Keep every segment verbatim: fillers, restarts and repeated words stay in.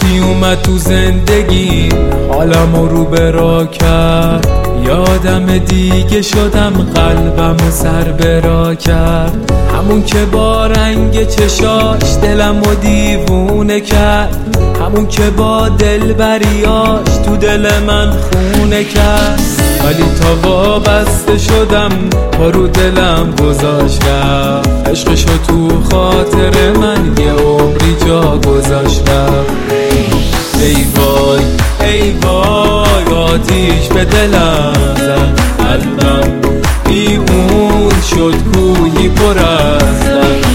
چی اومد تو زندگی حالمو رو برا کرد، یادم دیگه شدم قلبم و سر برا کرد. همون که با رنگ چشاش دلمو دیوونه کرد، همون که با دلبریاش تو دل من خونه کرد. ولی تا وابسته شدم پا رو دلم گذاشت رفت، عشقشو تو خاطر من یه عمری جا گذاشت رفت. ای وای ای وای آتیش به دلم زد، قلبم بی اون شد کوهی پر از درد.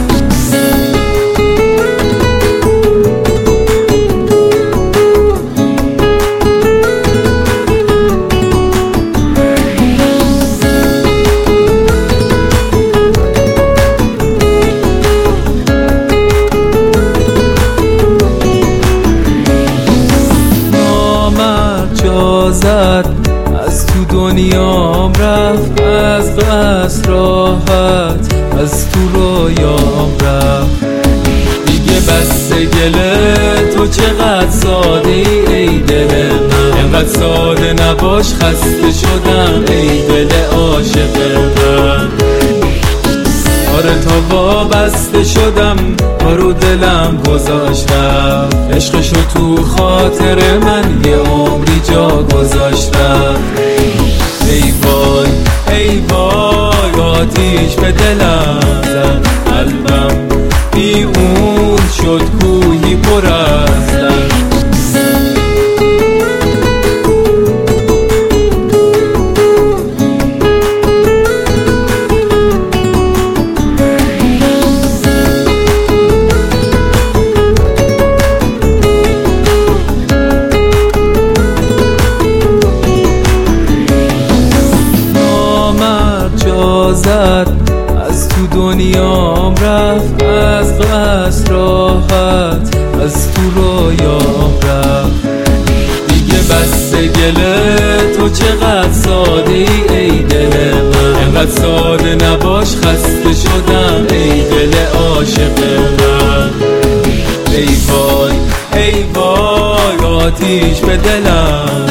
زد از تو دنیام رفت، از قصد راحت از تو رویام رفت. دیگه بس گله تو چقدر ساده ای ای دل من، اینقدر ساده نباش خسته شدم ای دل عاشق من. آره تا وابسته شدم پا رو دلم گذاشت رفت، عشقشو تو خاطر من یه عمری جا گذاشت رفت. ای وای ای وای آتیش به دلم زد، قلبم بی اون شد کوهی پر از درد. زد از تو دنیام رفت، از قصد راحت از تو رویام رفت. دیگه بس گله تو چقدر ساده ای ای دل من، اینقدر ساده نباش خسته شدم ای دل عاشق من. ای وای ای وای آتیش به دلم